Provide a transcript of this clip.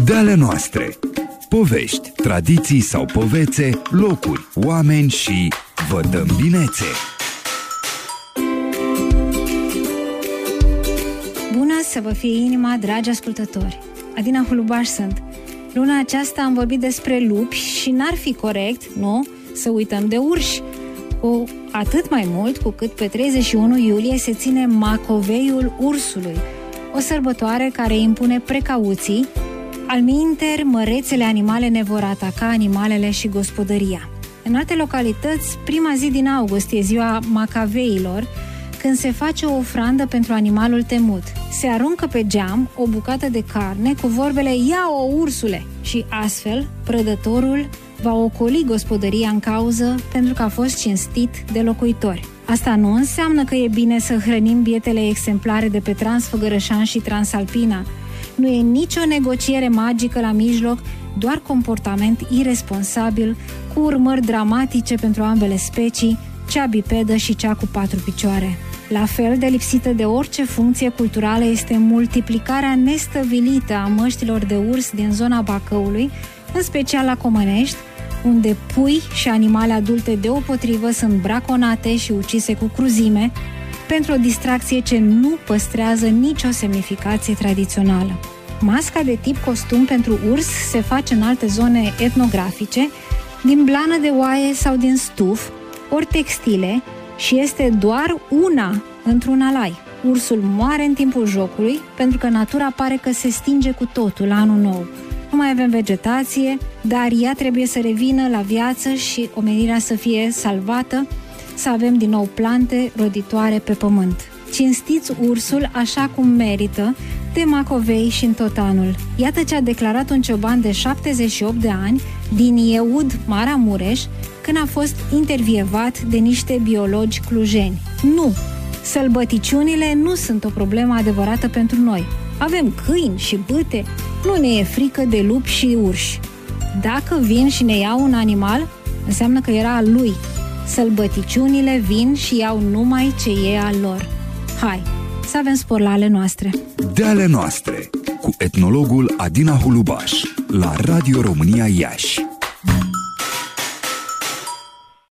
De ale noastre. Povești, tradiții sau povețe, locuri, oameni și vă dăm binețe. Bună să vă fie inima, dragi ascultători! Adina Hulubaș sunt. Luna aceasta am vorbit despre lupi și n-ar fi corect, nu, să uităm de urși. Cu atât mai mult cu cât pe 31 iulie se ține Macoveiul Ursului, o sărbătoare care impune precauții. Alminteri, mărețele animale ne vor ataca animalele și gospodăria. În alte localități, prima zi din august e ziua Macaveilor, când se face o ofrandă pentru animalul temut. Se aruncă pe geam o bucată de carne cu vorbele "Ia-o, ursule!" și astfel prădătorul va ocoli gospodăria în cauză pentru că a fost cinstit de locuitori. Asta nu înseamnă că e bine să hrănim bietele exemplare de pe Transfăgărășan și Transalpina. Nu e nicio negociere magică la mijloc, doar comportament iresponsabil, cu urmări dramatice pentru ambele specii, cea bipedă și cea cu 4 picioare. La fel de lipsită de orice funcție culturală este multiplicarea nestăvilită a măștilor de urs din zona Bacăului, în special la Comănești, unde pui și animale adulte deopotrivă sunt braconate și ucise cu cruzime, pentru o distracție ce nu păstrează nicio semnificație tradițională. Masca de tip costum pentru urs se face în alte zone etnografice, din blană de oaie sau din stuf, ori textile, și este doar una într-un alai. Ursul moare în timpul jocului, pentru că natura pare că se stinge cu totul la anul nou. Nu mai avem vegetație, dar ea trebuie să revină la viață și omenirea să fie salvată, să avem din nou plante roditoare pe pământ. Cinstiți ursul așa cum merită, de Macovei și în tot anul. Iată ce a declarat un cioban de 78 de ani din Ieud, Maramureș, când a fost intervievat de niște biologi clujeni. Nu! Sălbăticiunile nu sunt o problemă adevărată pentru noi. Avem câini și bâte, nu ne e frică de lupi și urși. Dacă vin și ne iau un animal, înseamnă că era al lui. Sălbăticiunile vin și iau numai ce e al lor. Hai, să avem spor la ale noastre. De ale noastre, cu etnologul Adina Hulubaș, la Radio România Iași.